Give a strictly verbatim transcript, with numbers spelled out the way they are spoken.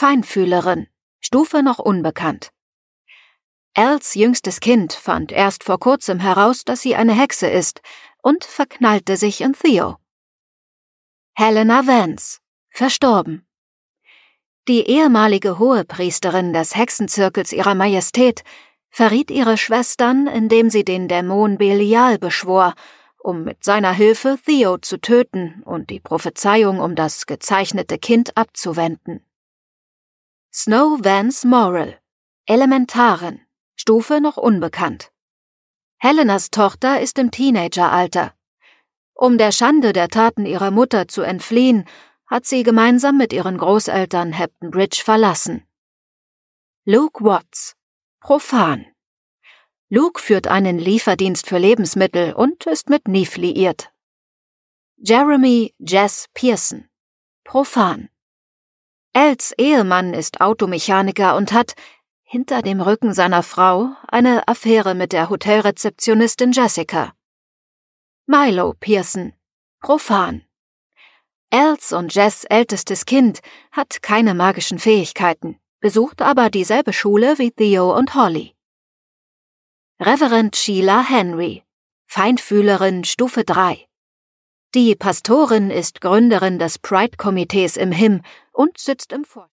Feinfühlerin, Stufe noch unbekannt. Als jüngstes Kind fand erst vor kurzem heraus, dass sie eine Hexe ist und verknallte sich in Theo. Helena Vance, verstorben. Die ehemalige Hohepriesterin des Hexenzirkels ihrer Majestät verriet ihre Schwestern, indem sie den Dämon Belial beschwor, um mit seiner Hilfe Theo zu töten und die Prophezeiung um das gezeichnete Kind abzuwenden. Snow Vance Morrill, Elementarin, Stufe noch unbekannt. Helenas Tochter ist im Teenageralter. Um der Schande der Taten ihrer Mutter zu entfliehen, hat sie gemeinsam mit ihren Großeltern Hampton Bridge verlassen. Luke Watts, profan. Luke führt einen Lieferdienst für Lebensmittel und ist mit Neve liiert. Jeremy Jess Pearson, profan. Els Ehemann ist Automechaniker und hat, hinter dem Rücken seiner Frau, eine Affäre mit der Hotelrezeptionistin Jessica. Milo Pearson, profan. Els und Jess' ältestes Kind hat keine magischen Fähigkeiten, besucht aber dieselbe Schule wie Theo und Holly. Reverend Sheila Henry, Feinfühlerin Stufe drei. Die Pastorin ist Gründerin des Pride-Komitees im H I M und sitzt im Vorstand.